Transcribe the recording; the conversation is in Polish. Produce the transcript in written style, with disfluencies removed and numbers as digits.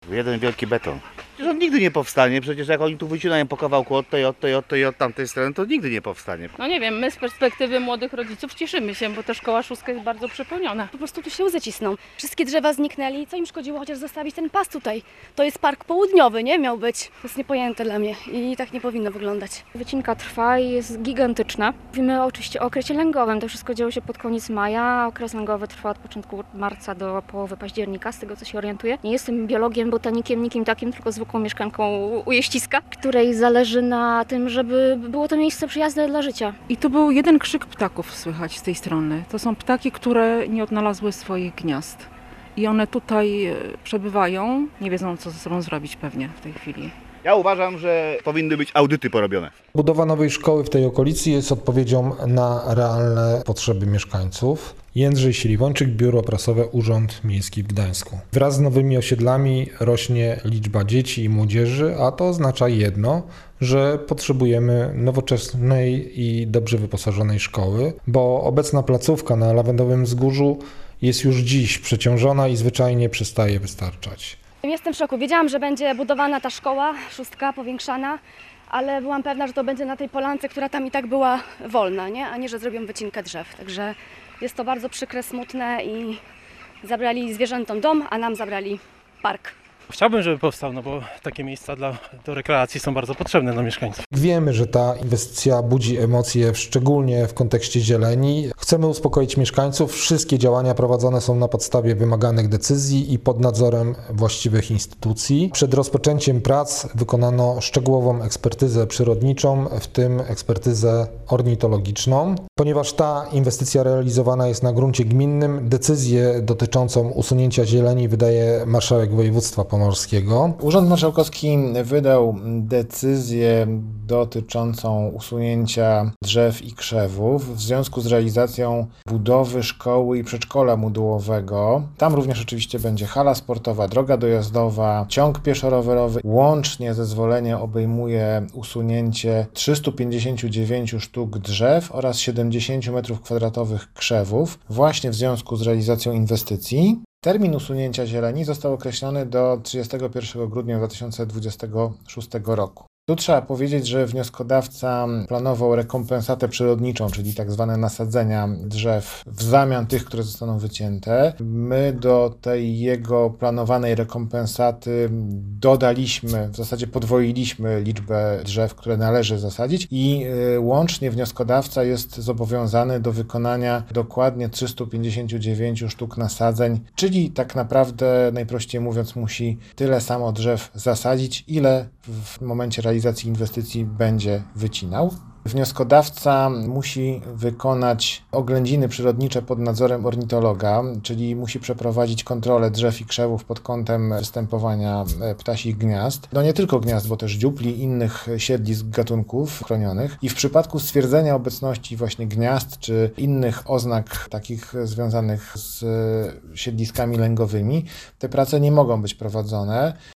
Jeden wielki beton. Przecież on nigdy nie powstanie, przecież jak oni tu wycinają po kawałku od tej, od tamtej strony, to nigdy nie powstanie. No nie wiem, my z perspektywy młodych rodziców cieszymy się, bo ta szkoła szóstka jest bardzo przepełniona. Po prostu tu się łzy cisną. Wszystkie drzewa zniknęli, co im szkodziło chociaż zostawić ten pas tutaj. To jest park południowy, nie? Miał być. To jest niepojęte dla mnie i tak nie powinno wyglądać. Wycinka trwa i jest gigantyczna. Mówimy oczywiście o okresie lęgowym. To wszystko działo się pod koniec maja. Okres lęgowy trwa od początku marca do połowy października, z tego co się orientuję. Nie jestem biologiem, botanikiem, nikim takim, tylko zwykłą mieszkanką Ujeściska, której zależy na tym, żeby było to miejsce przyjazne dla życia. I tu był jeden krzyk ptaków słychać z tej strony. To są ptaki, które nie odnalazły swoich gniazd. I one tutaj przebywają, nie wiedzą co ze sobą zrobić pewnie w tej chwili. Ja uważam, że powinny być audyty porobione. Budowa nowej szkoły w tej okolicy jest odpowiedzią na realne potrzeby mieszkańców. Jędrzej Siliwończyk, Biuro Prasowe Urząd Miejski w Gdańsku. Wraz z nowymi osiedlami rośnie liczba dzieci i młodzieży, a to oznacza jedno, że potrzebujemy nowoczesnej i dobrze wyposażonej szkoły, bo obecna placówka na Lawendowym Wzgórzu jest już dziś przeciążona i zwyczajnie przestaje wystarczać. Jestem w szoku. Wiedziałam, że będzie budowana ta szkoła, szóstka, powiększana, ale byłam pewna, że to będzie na tej polance, która tam i tak była wolna, nie? A nie, że zrobią wycinkę drzew. Także jest to bardzo przykre, smutne i zabrali zwierzętom dom, a nam zabrali park. Chciałbym, żeby powstał, no bo takie miejsca do rekreacji są bardzo potrzebne dla mieszkańców. Wiemy, że ta inwestycja budzi emocje, szczególnie w kontekście zieleni. Chcemy uspokoić mieszkańców. Wszystkie działania prowadzone są na podstawie wymaganych decyzji i pod nadzorem właściwych instytucji. Przed rozpoczęciem prac wykonano szczegółową ekspertyzę przyrodniczą, w tym ekspertyzę ornitologiczną. Ponieważ ta inwestycja realizowana jest na gruncie gminnym, decyzję dotyczącą usunięcia zieleni wydaje marszałek województwa pomorskiego. Urząd Marszałkowski wydał decyzję dotyczącą usunięcia drzew i krzewów w związku z realizacją budowy szkoły i przedszkola modułowego. Tam również oczywiście będzie hala sportowa, droga dojazdowa, ciąg pieszo-rowerowy. Łącznie zezwolenie obejmuje usunięcie 359 sztuk drzew oraz 70 m2 krzewów właśnie w związku z realizacją inwestycji. Termin usunięcia zieleni został określony do 31 grudnia 2026 roku. Tu trzeba powiedzieć, że wnioskodawca planował rekompensatę przyrodniczą, czyli tak zwane nasadzenia drzew w zamian tych, które zostaną wycięte. My do tej jego planowanej rekompensaty dodaliśmy, w zasadzie podwoiliśmy liczbę drzew, które należy zasadzić i łącznie wnioskodawca jest zobowiązany do wykonania dokładnie 359 sztuk nasadzeń, czyli tak naprawdę, najprościej mówiąc, musi tyle samo drzew zasadzić, ile w momencie realizacji inwestycji będzie wycinał. Wnioskodawca musi wykonać oględziny przyrodnicze pod nadzorem ornitologa, czyli musi przeprowadzić kontrolę drzew i krzewów pod kątem występowania ptasich gniazd. No nie tylko gniazd, bo też dziupli i innych siedlisk gatunków chronionych. I w przypadku stwierdzenia obecności właśnie gniazd czy innych oznak takich związanych z siedliskami lęgowymi, te prace nie mogą być prowadzone.